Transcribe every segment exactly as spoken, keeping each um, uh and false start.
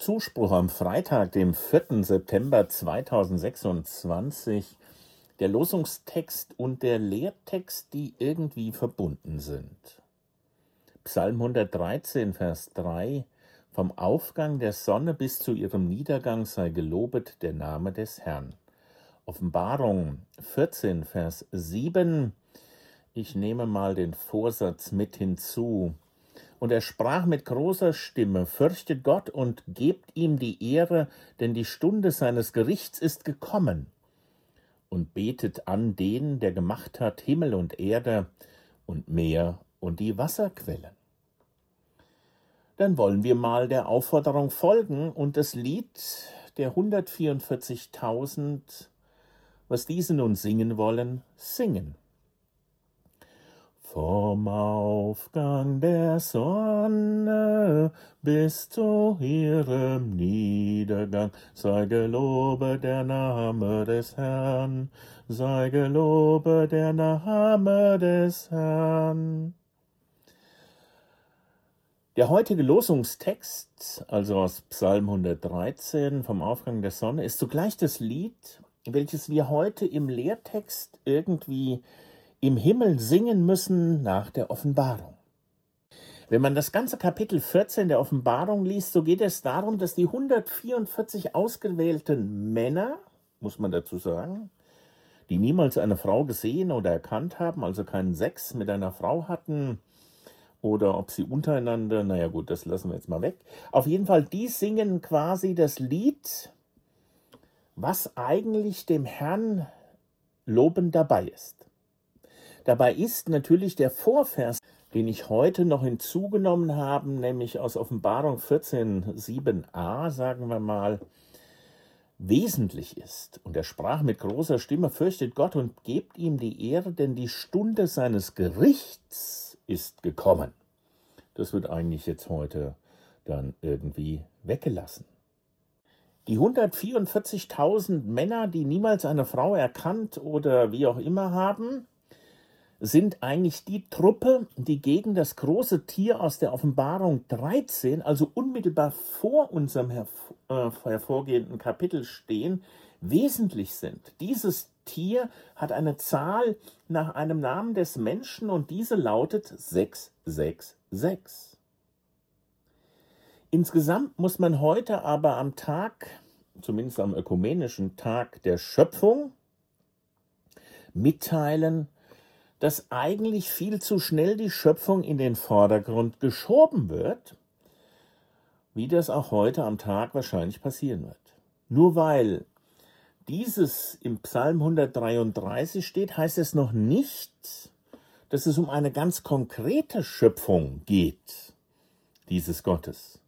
Zuspruch am Freitag, dem vierten September zweitausendsechsundzwanzig, der Losungstext und der Lehrtext, die irgendwie verbunden sind. Psalm hundertdreizehn, Vers drei: Vom Aufgang der Sonne bis zu ihrem Niedergang sei gelobet der Name des Herrn. Offenbarung vierzehn, Vers sieben: Ich nehme mal den Vorsatz mit hinzu. Und er sprach mit großer Stimme: Fürchtet Gott und gebt ihm die Ehre, denn die Stunde seines Gerichts ist gekommen. Und betet an den, der gemacht hat Himmel und Erde und Meer und die Wasserquellen. Dann wollen wir mal der Aufforderung folgen und das Lied der hundertvierundvierzigtausend, was diese nun singen wollen, singen. Vom Aufgang der Sonne bis zu ihrem Niedergang sei gelobet der Name des Herrn, sei gelobet der Name des Herrn. Der heutige Losungstext, also aus Psalm hundertdreizehn, vom Aufgang der Sonne, ist zugleich das Lied, welches wir heute im Lehrtext irgendwie im Himmel singen müssen nach der Offenbarung. Wenn man das ganze Kapitel vierzehn der Offenbarung liest, so geht es darum, dass die hundertvierundvierzig ausgewählten Männer, muss man dazu sagen, die niemals eine Frau gesehen oder erkannt haben, also keinen Sex mit einer Frau hatten, oder ob sie untereinander, naja gut, das lassen wir jetzt mal weg. Auf jeden Fall, die singen quasi das Lied, was eigentlich dem Herrn lobend dabei ist. Dabei ist natürlich der Vorvers, den ich heute noch hinzugenommen habe, nämlich aus Offenbarung vierzehn, sieben a, sagen wir mal, wesentlich ist. Und er sprach mit großer Stimme: Fürchtet Gott und gebt ihm die Ehre, denn die Stunde seines Gerichts ist gekommen. Das wird eigentlich jetzt heute dann irgendwie weggelassen. Die hundertvierundvierzigtausend Männer, die niemals eine Frau erkannt oder wie auch immer haben, sind eigentlich die Truppe, die gegen das große Tier aus der Offenbarung dreizehn, also unmittelbar vor unserem herv- äh, hervorgehenden Kapitel stehen, wesentlich sind. Dieses Tier hat eine Zahl nach einem Namen des Menschen und diese lautet sechs sechs sechs. Insgesamt muss man heute aber am Tag, zumindest am ökumenischen Tag der Schöpfung, mitteilen, dass eigentlich viel zu schnell die Schöpfung in den Vordergrund geschoben wird, wie das auch heute am Tag wahrscheinlich passieren wird. Nur weil dieses im Psalm hundertdreiunddreißig steht, heißt es noch nicht, dass es um eine ganz konkrete Schöpfung geht, dieses Gottes.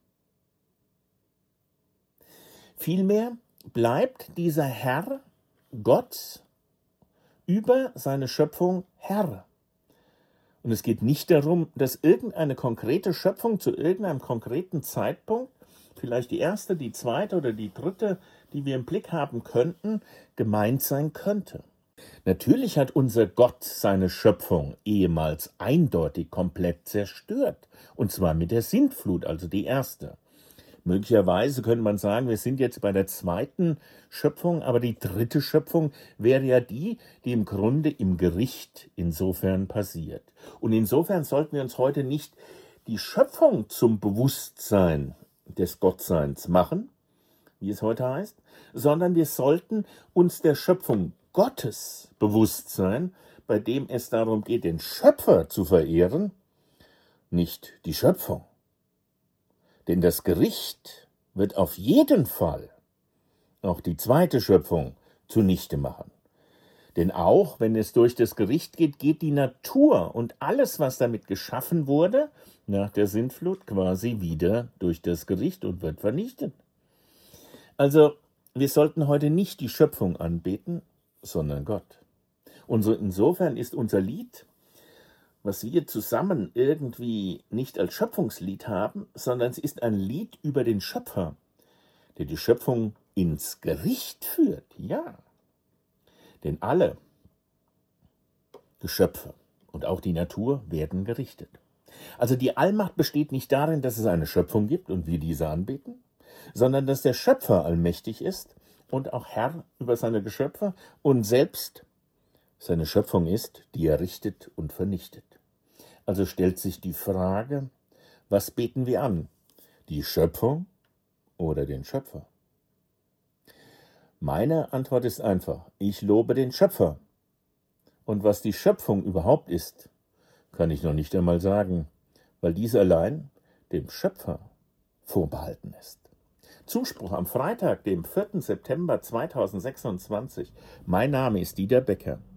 Vielmehr bleibt dieser Herr, Gott, über seine Schöpfung Herr. Und es geht nicht darum, dass irgendeine konkrete Schöpfung zu irgendeinem konkreten Zeitpunkt, vielleicht die erste, die zweite oder die dritte, die wir im Blick haben könnten, gemeint sein könnte. Natürlich hat unser Gott seine Schöpfung ehemals eindeutig komplett zerstört, und zwar mit der Sintflut, also die erste. Möglicherweise könnte man sagen, wir sind jetzt bei der zweiten Schöpfung, aber die dritte Schöpfung wäre ja die, die im Grunde im Gericht insofern passiert. Und insofern sollten wir uns heute nicht die Schöpfung zum Bewusstsein des Gottseins machen, wie es heute heißt, sondern wir sollten uns der Schöpfung Gottes bewusst sein, bei dem es darum geht, den Schöpfer zu verehren, nicht die Schöpfung. Denn das Gericht wird auf jeden Fall auch die zweite Schöpfung zunichte machen. Denn auch wenn es durch das Gericht geht, geht die Natur und alles, was damit geschaffen wurde, nach der Sintflut quasi wieder durch das Gericht und wird vernichtet. Also, wir sollten heute nicht die Schöpfung anbeten, sondern Gott. Und so insofern ist unser Lied, was wir zusammen irgendwie nicht als Schöpfungslied haben, sondern es ist ein Lied über den Schöpfer, der die Schöpfung ins Gericht führt, ja. Denn alle Geschöpfe und auch die Natur werden gerichtet. Also die Allmacht besteht nicht darin, dass es eine Schöpfung gibt und wir diese anbeten, sondern dass der Schöpfer allmächtig ist und auch Herr über seine Geschöpfe und selbst seine Schöpfung ist, die er richtet und vernichtet. Also stellt sich die Frage, was beten wir an? Die Schöpfung oder den Schöpfer? Meine Antwort ist einfach, ich lobe den Schöpfer. Und was die Schöpfung überhaupt ist, kann ich noch nicht einmal sagen, weil dies allein dem Schöpfer vorbehalten ist. Zuspruch am Freitag, dem vierten September zweitausendsechsundzwanzig. Mein Name ist Dieter Becker.